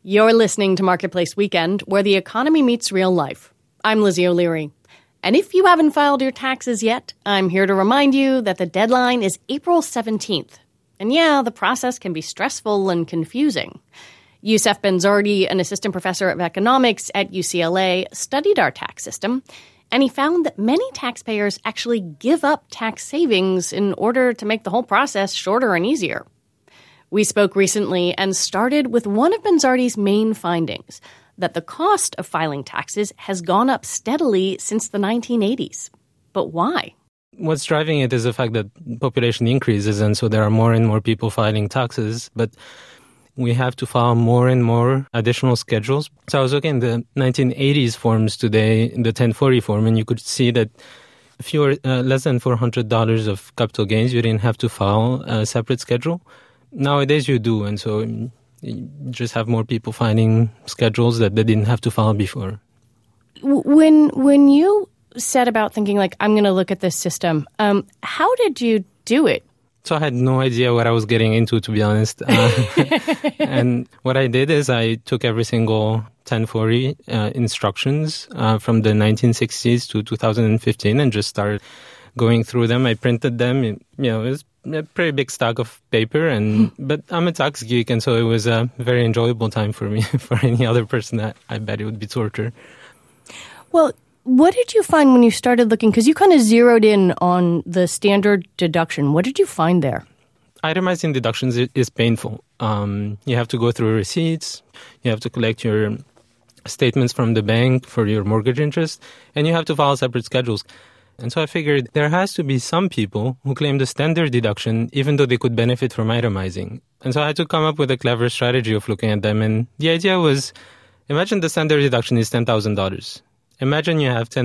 You're listening to Marketplace Weekend, where the economy meets real life. I'm Lizzie O'Leary. And if you haven't filed your taxes yet, I'm here to remind you that the deadline is April 17th. And yeah, the process can be stressful and confusing. Youssef Benzardi, an assistant professor of economics at UCLA, studied our tax system, and he found that many taxpayers actually give up tax savings in order to make the whole process shorter and easier. We spoke recently and started with one of Benzardi's main findings, that the cost of filing taxes has gone up steadily since the 1980s. But why? What's driving it is the fact that population increases, and so there are more and more people filing taxes, but we have to file more and more additional schedules. So I was looking at the 1980s forms today, the 1040 form, and you could see that if you were less than $400 of capital gains, you didn't have to file a separate schedule. Nowadays you do, and so you just have more people filing schedules that they didn't have to file before. When you set about thinking, like, I'm going to look at this system, how did you do it? So I had no idea what I was getting into, to be honest. And what I did is I took every single 1040 instructions from the 1960s to 2015 and just started going through them. I printed them. It was a pretty big stack of paper, but I'm a tax geek, and so it was a very enjoyable time for me. For any other person, I bet it would be torture. Well, what did you find when you started looking? Because you kind of zeroed in on the standard deduction. What did you find there? Itemizing deductions is painful. You have to go through receipts. You have to collect your statements from the bank for your mortgage interest, and you have to file separate schedules. And so I figured there has to be some people who claim the standard deduction even though they could benefit from itemizing. And so I had to come up with a clever strategy of looking at them. And the idea was, imagine the standard deduction is $10,000. Imagine you have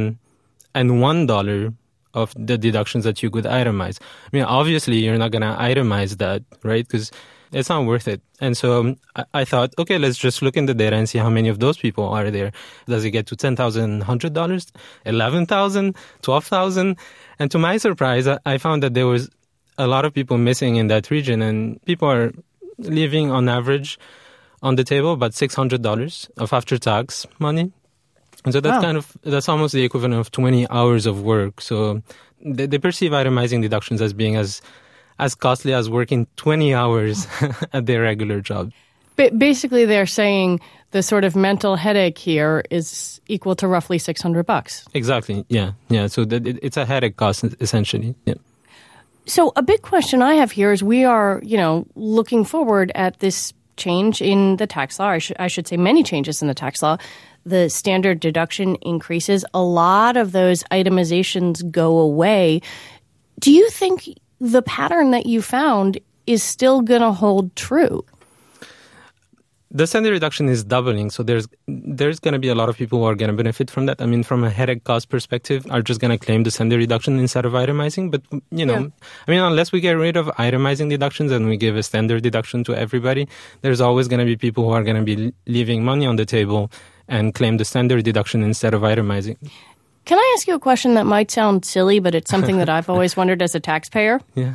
$10,001 of the deductions that you could itemize. I mean, obviously, you're not going to itemize that, right? Because it's not worth it. And so I thought, okay, let's just look in the data and see how many of those people are there. Does it get to $10,100, $11,000, $12,000? And to my surprise, I found that there was a lot of people missing in that region, and people are leaving on average on the table about $600 of after-tax money. And so that's that's almost the equivalent of 20 hours of work. So they perceive itemizing deductions as being as costly as working 20 hours at their regular job. Basically, they're saying the sort of mental headache here is equal to roughly $600. Exactly. Yeah. So it's a headache cost, essentially. Yeah. So a big question I have here is we are, looking forward at this change in the tax law. I should say many changes in the tax law. The standard deduction increases. A lot of those itemizations go away. Do you think the pattern that you found is still going to hold true? The standard deduction is doubling, so there's going to be a lot of people who are going to benefit from that. I mean, from a headache cost perspective, are just going to claim the standard deduction instead of itemizing. But, unless we get rid of itemizing deductions and we give a standard deduction to everybody, there's always going to be people who are going to be leaving money on the table and claim the standard deduction instead of itemizing. Can I ask you a question that might sound silly, but it's something that I've always wondered as a taxpayer? Yeah.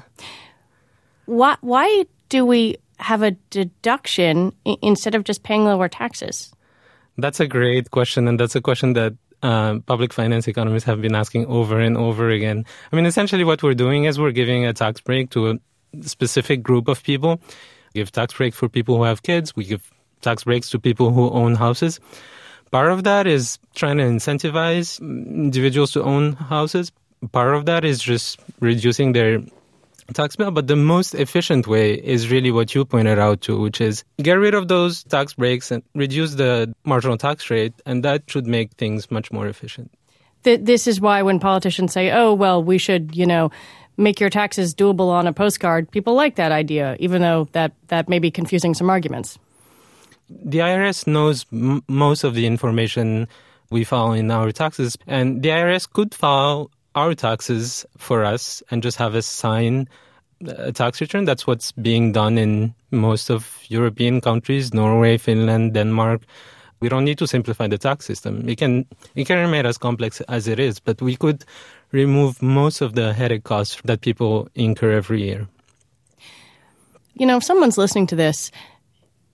Why do we have a deduction instead of just paying lower taxes? That's a great question, and that's a question that public finance economists have been asking over and over again. I mean, essentially what we're doing is we're giving a tax break to a specific group of people. We give tax break for people who have kids. We give tax breaks to people who own houses. Part of that is trying to incentivize individuals to own houses. Part of that is just reducing their tax bill. But the most efficient way is really what you pointed out to, which is get rid of those tax breaks and reduce the marginal tax rate, and that should make things much more efficient. This is why when politicians say, oh, well, we should, make your taxes doable on a postcard, people like that idea, even though that may be confusing some arguments. The IRS knows most of the information we file in our taxes, and the IRS could file our taxes for us and just have us sign a tax return. That's what's being done in most of European countries, Norway, Finland, Denmark. We don't need to simplify the tax system. It can remain as complex as it is, but we could remove most of the headache costs that people incur every year. If someone's listening to this,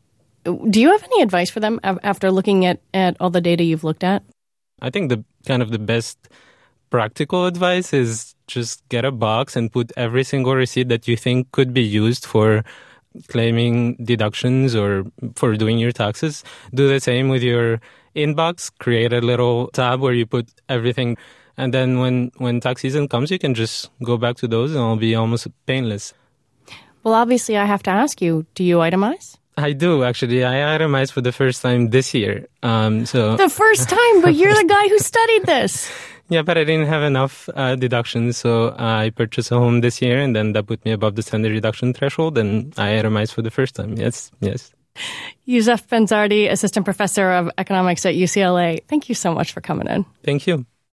Do you have any advice for them after looking at all the data you've looked at? I think the best practical advice is just get a box and put every single receipt that you think could be used for claiming deductions or for doing your taxes. Do the same with your inbox. Create a little tab where you put everything. And then when tax season comes, you can just go back to those and it'll be almost painless. Well, obviously, I have to ask you, do you itemize? I do, actually. I itemized for the first time this year. The first time, but you're the guy who studied this. Yeah, but I didn't have enough deductions, so I purchased a home this year, and then that put me above the standard deduction threshold, and I itemized for the first time. Yes. Yousef Benzardi, Assistant Professor of Economics at UCLA. Thank you so much for coming in. Thank you.